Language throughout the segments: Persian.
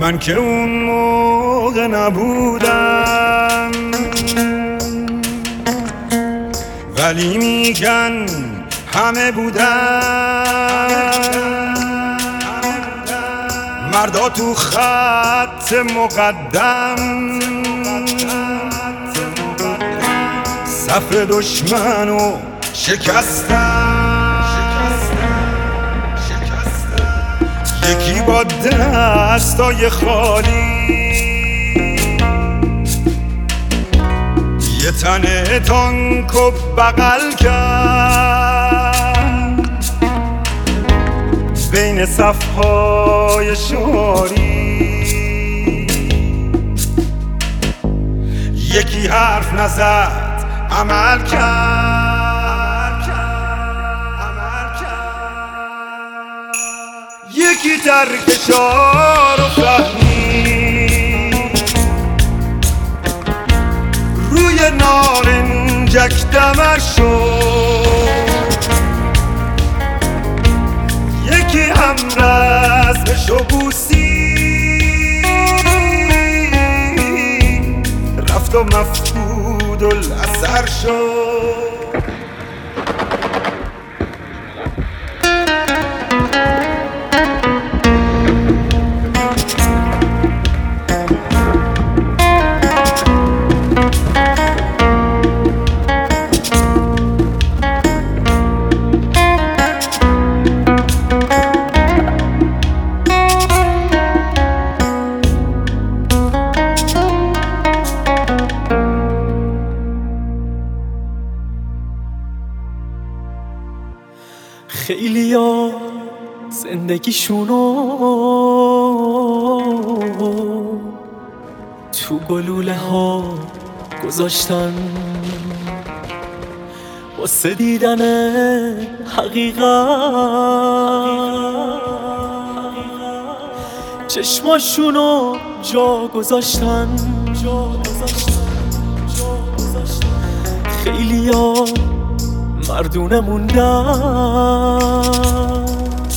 من که اون موقع نبودم، ولی میگن همه بودن. مردا تو خط مقدم، صف دشمنو شکستن. یکی با دستای خالی یه تنه تانکو بغل کرد بین صفهای شاری. یکی حرف نزد عمل کرد، یکی ترکشار رو فهمید، روی نارنجک دمر شد. یکی هم رزمشو بوسید، رفت و مفقود الاثر شد. خیلیا زندگیشونو تو گلوله ها گذاشتن واسه دیدن حقیقت. چشماشونو جا گذاشتن. خیلیا مردونه موندن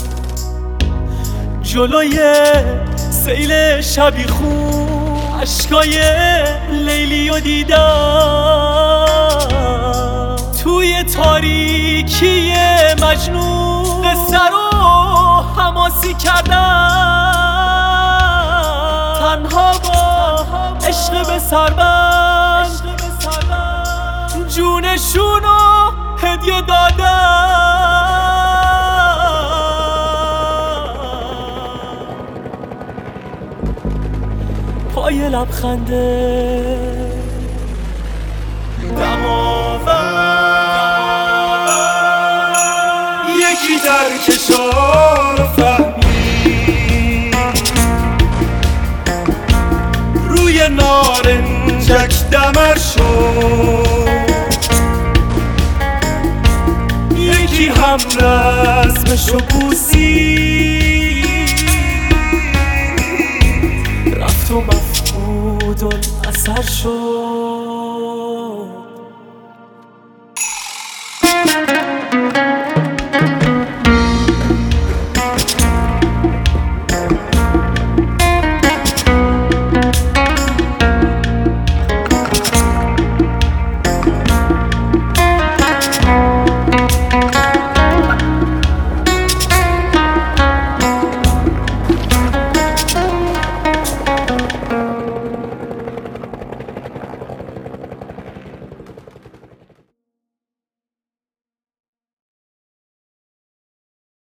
جلوی سیل شبیخون، عشقای لیلیو دیدم توی تاریکی مجنون. قصه رو حماسی کردن تنها با عشق به سربند، جونشونو هدیه دادن. پای لبخنده دماوند، یکی درکشار رو فهمید، روی نارنجک دمر شد. یکی هم رزمشو بوسید، رفت و مفقود الاثر شد.